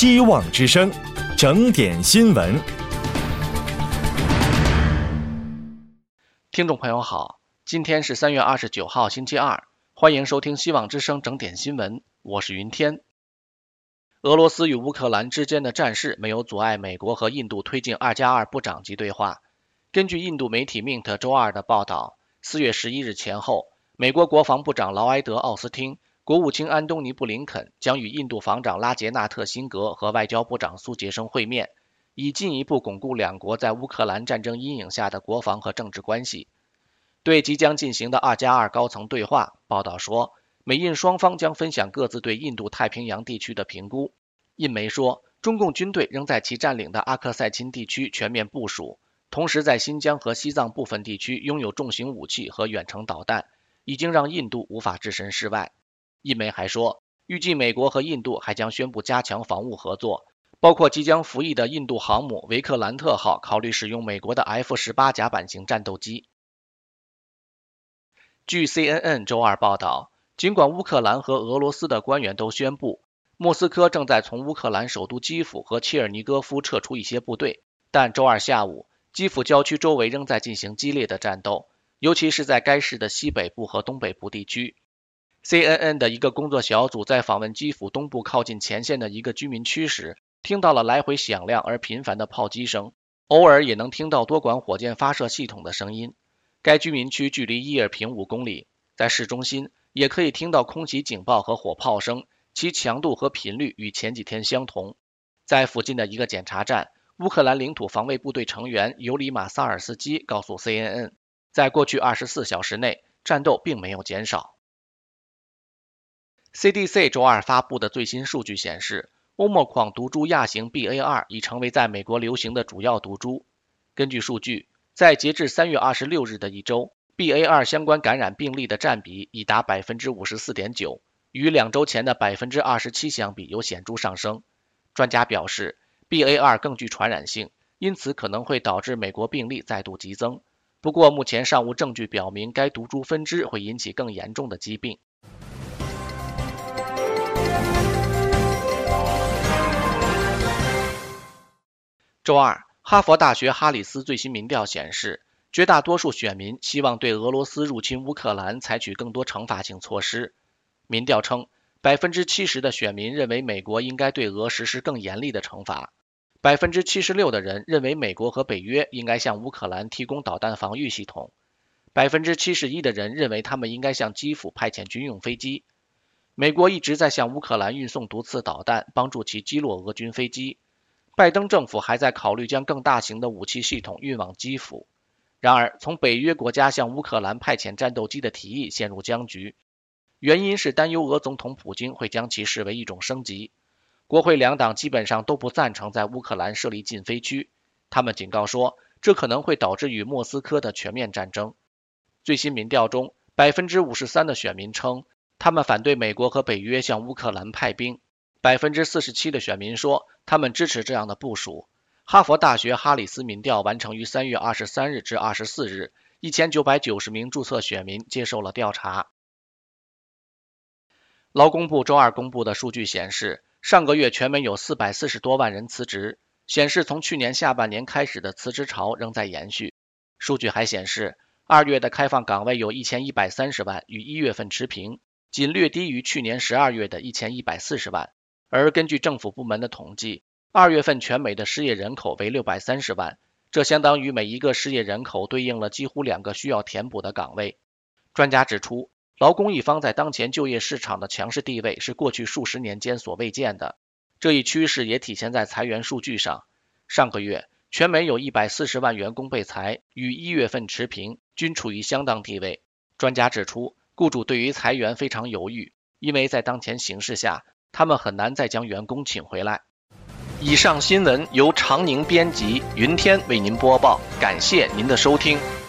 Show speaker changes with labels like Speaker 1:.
Speaker 1: 希望之声，整点新闻。
Speaker 2: 听众朋友好，今天是3月29号星期二，欢迎收听希望之声整点新闻，我是云天。俄罗斯与乌克兰之间的战事没有阻碍美国和印度推进2+2部长级对话。根据印度媒体 Mint 周二的报道，4月11日前后，美国国防部长劳埃德·奥斯汀、国务卿安东尼·布林肯将与印度防长拉杰纳特·辛格和外交部长苏杰生会面，以进一步巩固两国在乌克兰战争阴影下的国防和政治关系。对即将进行的2+2高层对话，报道说，美印双方将分享各自对印度太平洋地区的评估。印媒说，中共军队仍在其占领的阿克塞钦地区全面部署，同时在新疆和西藏部分地区拥有重型武器和远程导弹，已经让印度无法置身事外。印媒还说，预计美国和印度还将宣布加强防务合作，包括即将服役的印度航母维克兰特号考虑使用美国的 F-18甲板型战斗机。据 CNN 周二报道，尽管乌克兰和俄罗斯的官员都宣布，莫斯科正在从乌克兰首都基辅和切尔尼戈夫撤出一些部队，但周二下午，基辅郊区周围仍在进行激烈的战斗，尤其是在该市的西北部和东北部地区。CNN 的一个工作小组在访问基辅东部靠近前线的一个居民区时，听到了来回响亮而频繁的炮击声，偶尔也能听到多管火箭发射系统的声音。该居民区距离伊尔平5公里，在市中心也可以听到空袭警报和火炮声，其强度和频率与前几天相同。在附近的一个检查站，乌克兰领土防卫部队成员尤里马萨尔斯基告诉 CNN， 在过去24小时内，战斗并没有减少。CDC 周二发布的最新数据显示，欧莫矿毒株亚型 BA.2 已成为在美国流行的主要毒株。根据数据，在截至3月26日的一周， BA.2 相关感染病例的占比已达 54.9%， 与2周前的 27% 相比有显著上升。专家表示， BA.2 更具传染性，因此可能会导致美国病例再度激增。不过目前尚无证据表明该毒株分支会引起更严重的疾病。周二，哈佛大学哈里斯最新民调显示，绝大多数选民希望对俄罗斯入侵乌克兰采取更多惩罚性措施。民调称， 70% 的选民认为美国应该对俄实施更严厉的惩罚， 76% 的人认为美国和北约应该向乌克兰提供导弹防御系统， 71% 的人认为他们应该向基辅派遣军用飞机。美国一直在向乌克兰运送毒刺导弹，帮助其击落俄军飞机。拜登政府还在考虑将更大型的武器系统运往基辅。然而，从北约国家向乌克兰派遣战斗机的提议陷入僵局，原因是担忧俄总统普京会将其视为一种升级。国会两党基本上都不赞成在乌克兰设立禁飞区，他们警告说，这可能会导致与莫斯科的全面战争。最新民调中， 53% 的选民称，他们反对美国和北约向乌克兰派兵。47% 的选民说，他们支持这样的部署。哈佛大学哈里斯民调完成于3月23日至24日，1990名注册选民接受了调查。劳工部周二公布的数据显示，上个月全美有440多万人辞职，显示从去年下半年开始的辞职潮仍在延续。数据还显示，2月的开放岗位有1130万，与1月份持平，仅略低于去年12月的1140万。而根据政府部门的统计，2月份全美的失业人口为630万，这相当于每一个失业人口对应了几乎2个需要填补的岗位。专家指出，劳工一方在当前就业市场的强势地位是过去数十年间所未见的，这一趋势也体现在裁员数据上。上个月，全美有140万员工被裁，与1月份持平，均处于相当地位。专家指出，雇主对于裁员非常犹豫，因为在当前形势下，他们很难再将员工请回来。以上新闻由常宁编辑，云天为您播报，感谢您的收听。